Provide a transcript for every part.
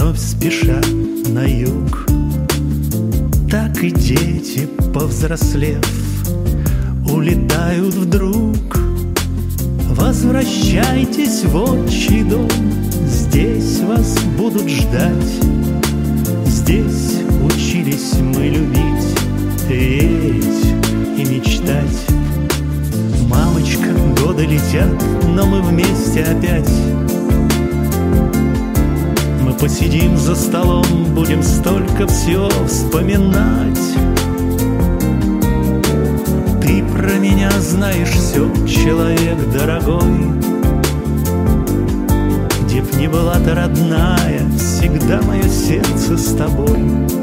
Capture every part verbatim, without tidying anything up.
вновь спешат на юг. Так и дети, повзрослев, улетают вдруг. Возвращайтесь в отчий дом, здесь вас будут ждать. Здесь учились мы любить, верить и мечтать. Мамочка, годы летят, но мы вместе опять. Мы посидим за столом, будем столько всего вспоминать. Ты про меня знаешь все, человек дорогой. Где б ни была ты, родная, всегда мое сердце с тобой.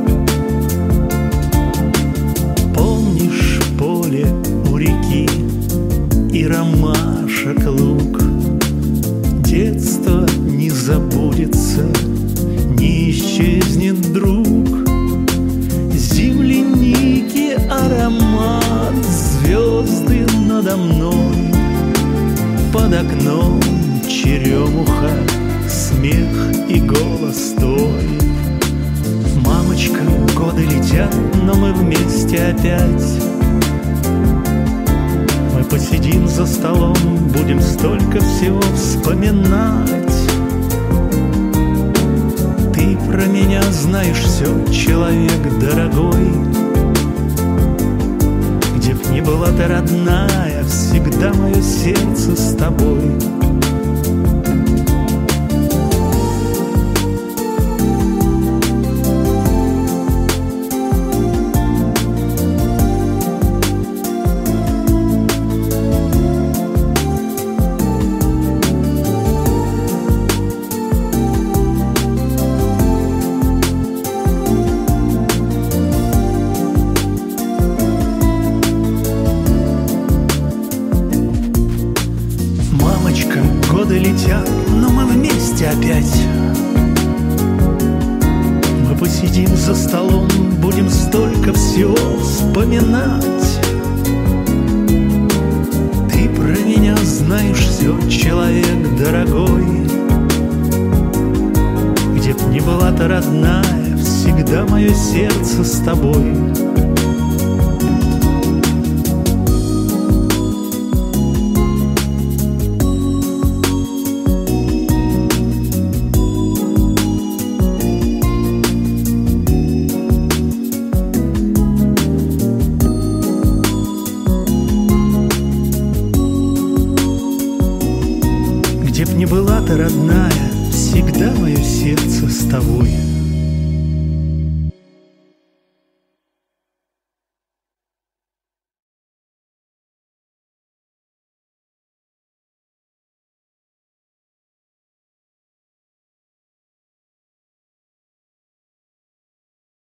Помнишь поле у реки и ромашек луг? Детство не забудется, не исчезнет, друг. Земляники аромат, звезды надо мной, под окном черемуха, смех и голос твой. Мамочка, годы летят, но мы вместе опять. Мы посидим за столом, будем столько всего вспоминать. Ты про меня знаешь все, человек дорогой. Где б ни была ты, родная, всегда мое сердце с тобой. Годы летят, но мы вместе опять. Мы посидим за столом, будем столько всего вспоминать. Ты про меня знаешь все, человек дорогой. Где б ни была ты, родная, всегда мое сердце с тобой. Где б ни была ты, родная, всегда мое сердце с тобой.